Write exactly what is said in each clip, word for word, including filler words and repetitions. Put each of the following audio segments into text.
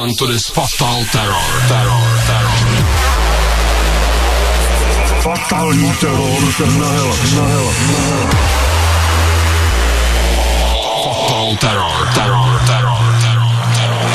Welcome to this Fatal Terror. Terror, terror. Fatální teror na hele, na hele, na hele. Fatal Terror, terror, terror, terror, terror.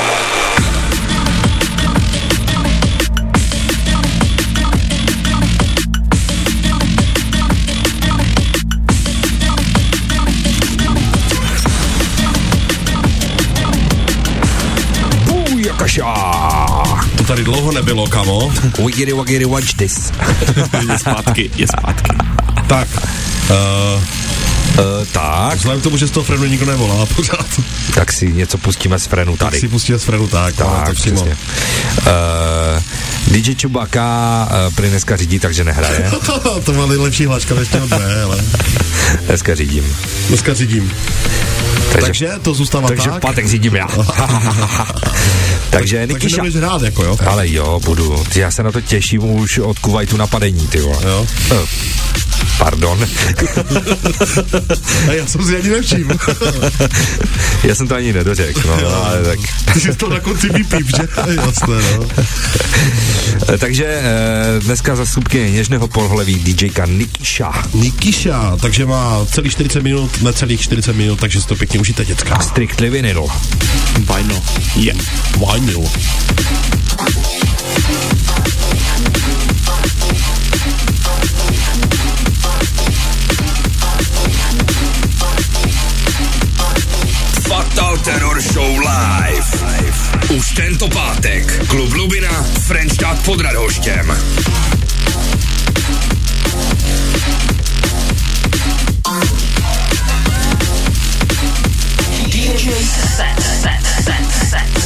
To tady dlouho nebylo, kamo. Wigiri wagiri watch this. Je zpátky, je zpátky. Tak. Uh, Uh, tak. Vzhledem k tomu, že z toho Frenu nikdo nevolá pořád. Tak si něco pustíme z Frenu tady. Tak si pustíme z Frenu, tak. Tak, tak přesně. Uh, D J Chewbacca uh, prý dneska řídí, takže nehraje. To má nejlepší hlaška než těho dne, ale. Dneska řídím. Dneska řídím. Takže, takže to zůstává takže tak. Takže pátek řídím já. Takže Takže nebudeš hrát, jako jo? Ale jo, budu. Já se na to těším už od Kuwaitu napadení, ty vole. Jo. Uh, pardon. A já jsem si ani nevšiml. Já jsem to ani nedořekl, no, ale tak. Ty jsi to na konci vypíp, že? Jasné, no. Takže dneska zastupky něžného pohlaví DJka Nikisha. Nikisha, takže má celý čtyřicet minut, necelých čtyřicet minut, takže si to pěkně užijte, děcka. Strictly vinyl. Vinyl. Yeah. Vinyl. Fatal Terror Show Live. Už tento pátek. Klub Lubina, Frenštát pod Radhoštěm. D J set, set, set, set.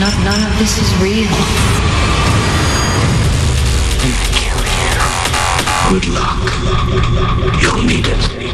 Not, none of this is real. Kill you. Good luck. You'll need it.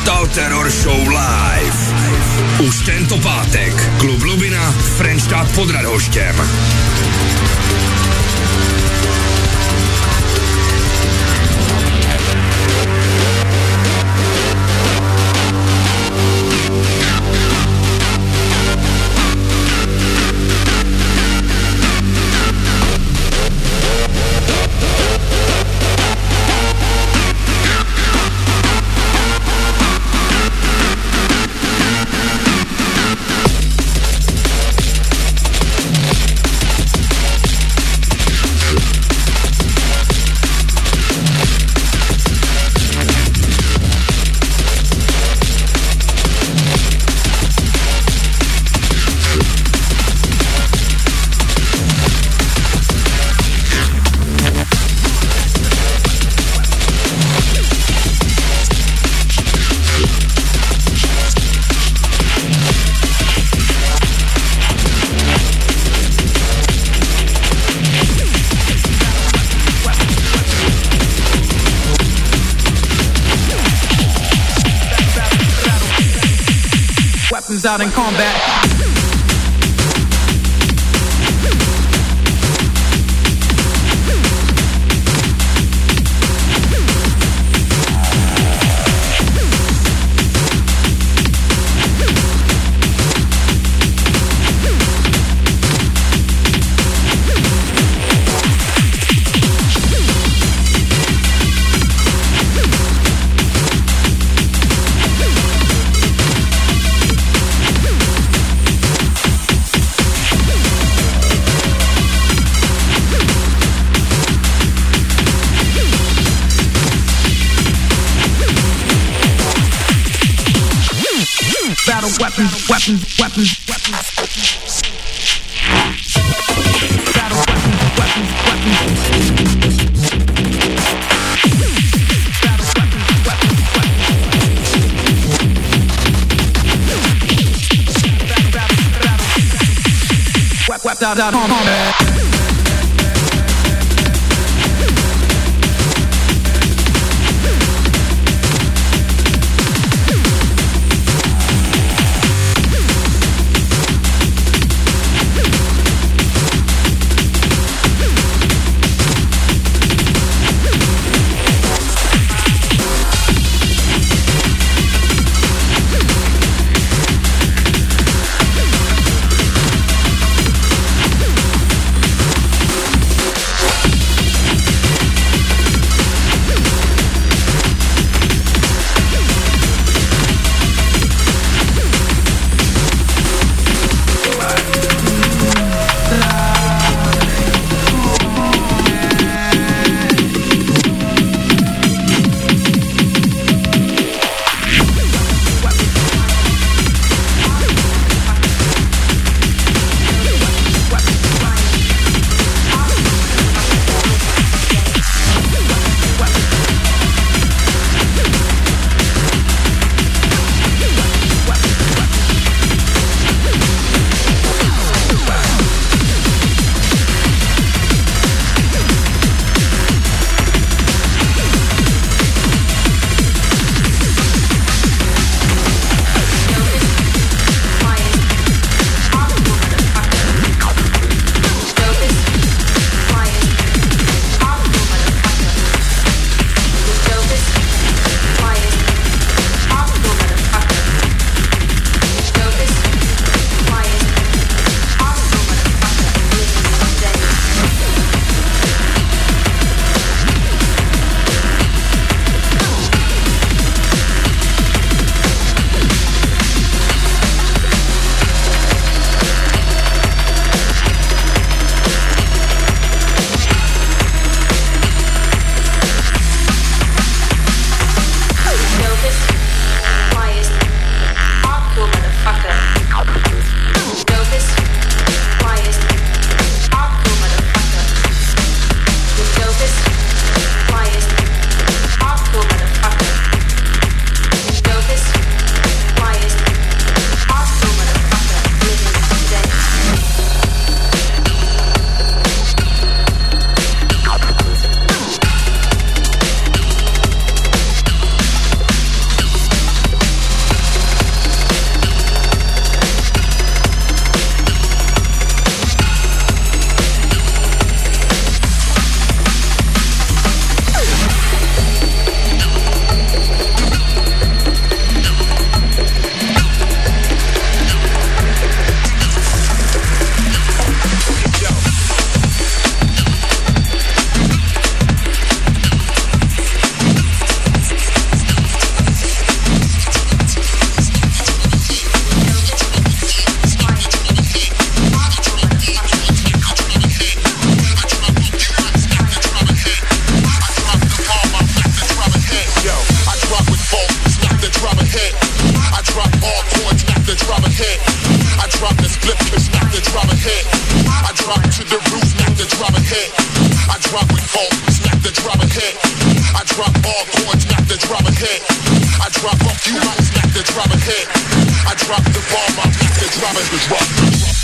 Total Terror Show live. Už tento pátek. Klub Lubina, Frenštát pod Radhoštěm. Out in combat. Weapons, weapons, weapons, weapons. Battle weapons, weapons, weapons. Battle weapons, weapons, weapons. Battle, battle, battle. Wep, wep, dot, dot, combat. the drama hit. I drop up, you might smack the drama hit. I drop the bomb, I smack the drama the drop, the drop, the drop, the drop, the drop, the drop, the drop.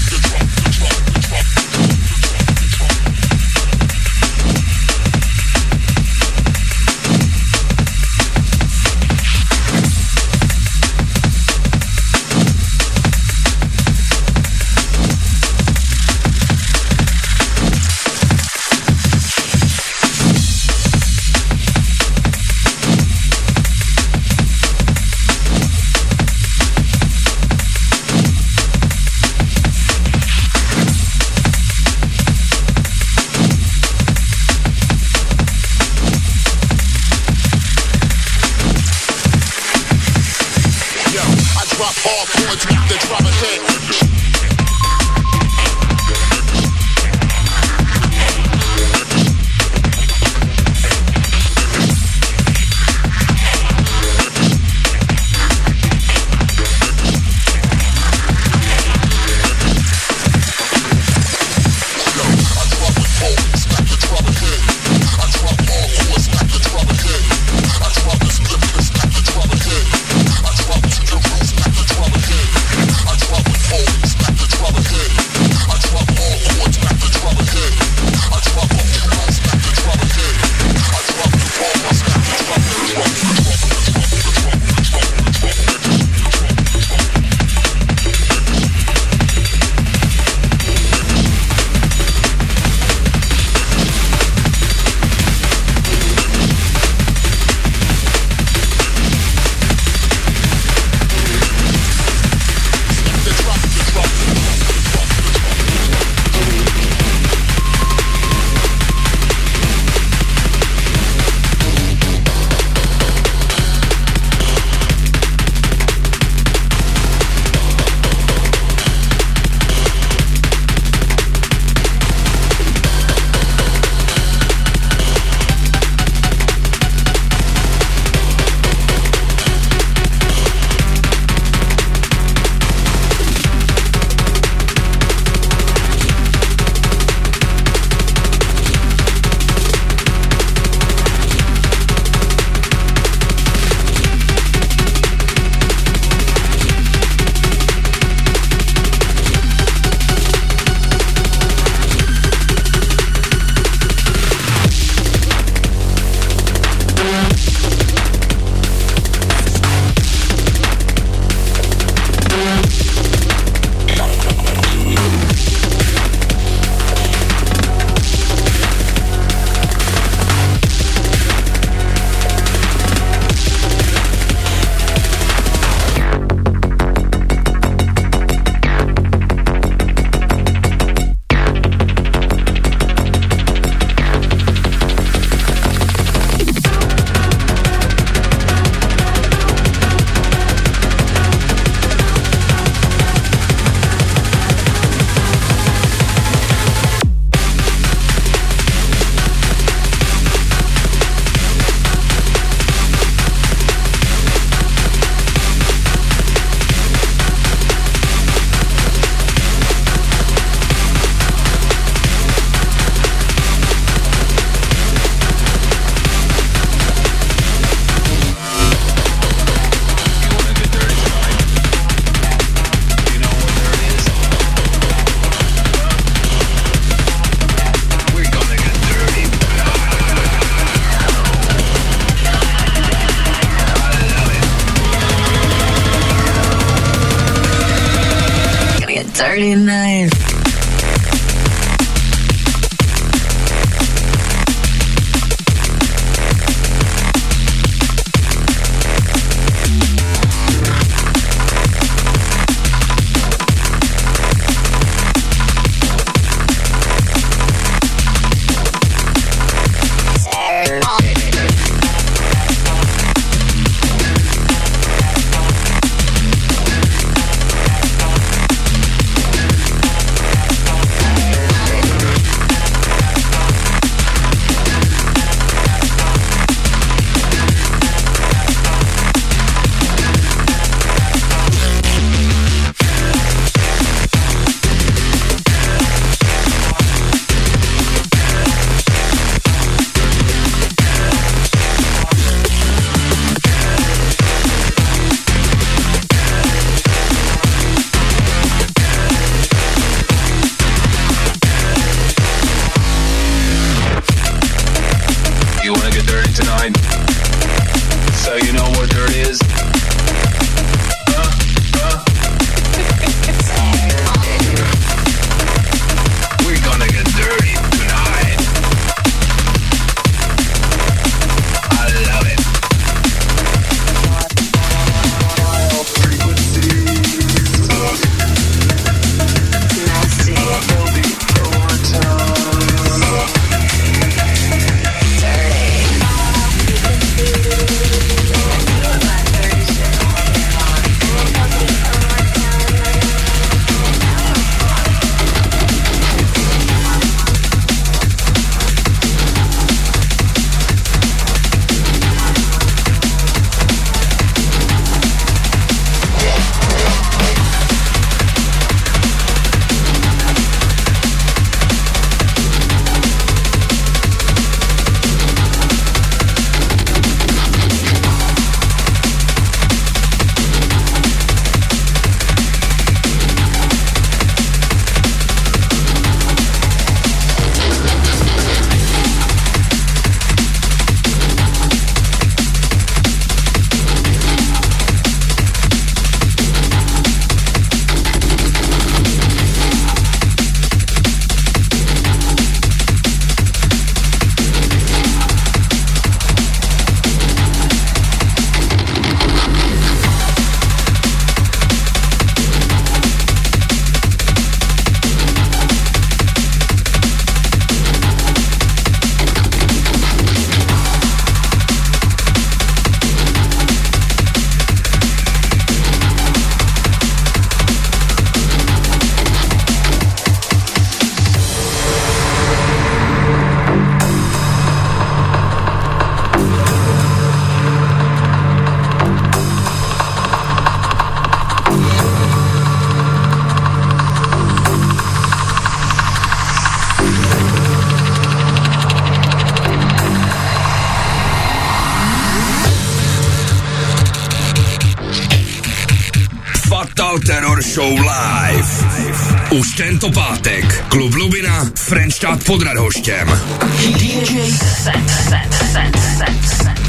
dirty knife. Total Terror Show live. Už tento pátek Klub Lubina, Frenštát pod Radhoštěm. D J set, set, set, set, set.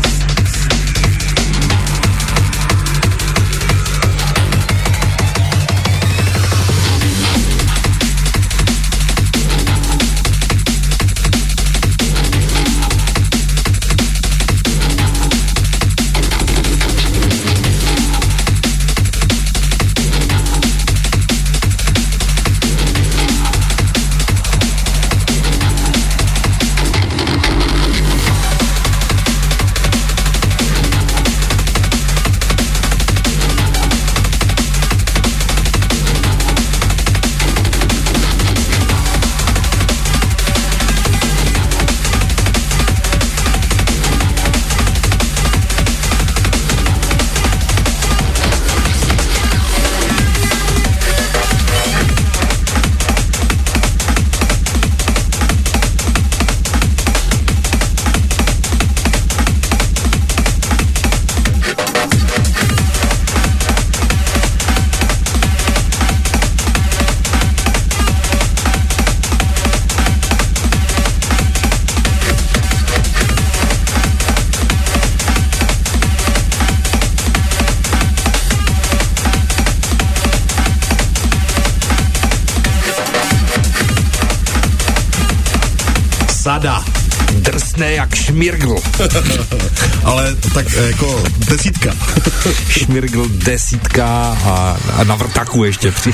Sada. Drsné jak šmirgl. Ale tak jako desítka. Šmirgl desítka a, a na vrtaku ještě při.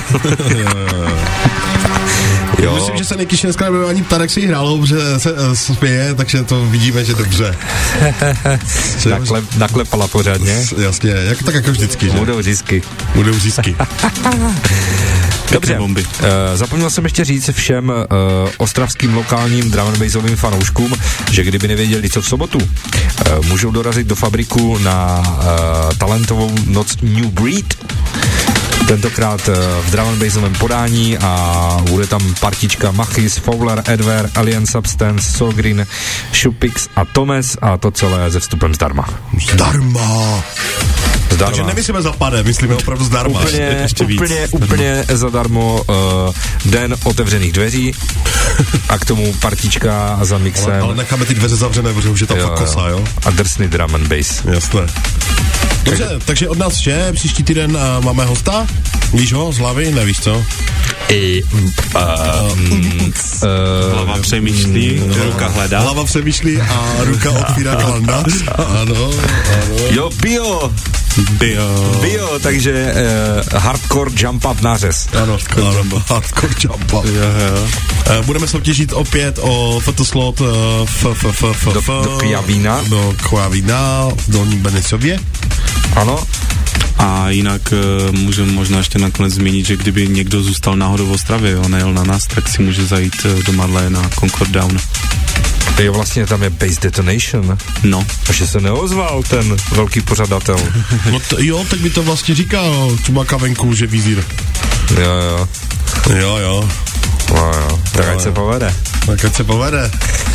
Jo. Myslím, že se Niky dneska nebude ani ptát, jak si hrál, protože se uh, spěje, takže to vidíme, že dobře. Naklep, naklepala pořádně. Jasně, jak, tak jako vždycky. Že? Budou řízky. Budou řízky. Dobře, uh, zapomněl jsem ještě říct všem uh, ostravským lokálním drum and bassovým fanouškům, že kdyby nevěděli, co v sobotu, uh, můžou dorazit do fabriku na uh, talentovou noc New Breed, tentokrát uh, v drum and bassovém podání a bude tam partička Machis, Fowler, Edwer, Alien Substance, Solgreen, Shupix a Tomes a to celé se vstupem zdarma. Zdarma! Zdarma. Takže nemyslíme zapadne, myslíme opravdu zdarma. Úplně, ještě víc. úplně, úplně zadarmo uh, den otevřených dveří a k tomu partička za mixem. Ale, ale necháme ty dveře zavřené, protože už je tam fakt kosa, jo? A drsný drum and bass. Jasné. Dobře, takže od nás vše, příští týden uh, máme hosta. Víš ho z hlavy? Nevíš co? I, uh, mm, uh, hlava přemýšlí, uh, ruka hledá. Hlava přemýšlí a ruka otvírá kalendář. Ano, ano. Jo, bio. Bio. Bio, takže uh, hardcore jump up nářez. Ano, ano, hardcore jump up. Jo, jo. Uh, budeme soutěžit opět o fotoslot uh, f, f, f, f, do, do Kjavína. Do Kjavína v Dolním Benicově. Ano. A jinak uh, můžeme možná ještě nakonec zmínit, že kdyby někdo zůstal náhodou v Ostravě, jo, nejel na nás, tak si může zajít uh, do Marle na Concord Down. Jo, vlastně tam je Bass Detonation. No. A že se neozval ten velký pořadatel. No t- jo, tak by to vlastně říkal Čubaka venku, že vizír. Jo, jo. Jo, jo. No, jo. Tak ať se povede. Tak ať se povede.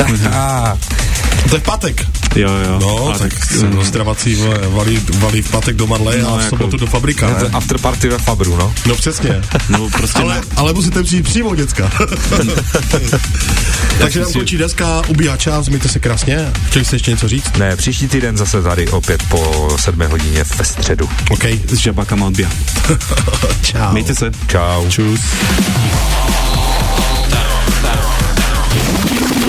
To je v pátek. Jo, jo. No, tak, tak jsem zdravací valí, valí v pátek do Marle no, a v sobotu jako, do Fabrika. Ne, to after party ve Fabru, no. No přesně. No, prostě ale, ne. ale musíte přijít přímo, děcka. Takže nám končí deska, ubíhá čas, mějte se krásně. Chtěli jste ještě něco říct? Ne, příští týden zase tady opět po sedmé hodině ve středu. OK. S žabakama odběha. Čau. Mějte se. Čau. Čus. Terror, terror, terror.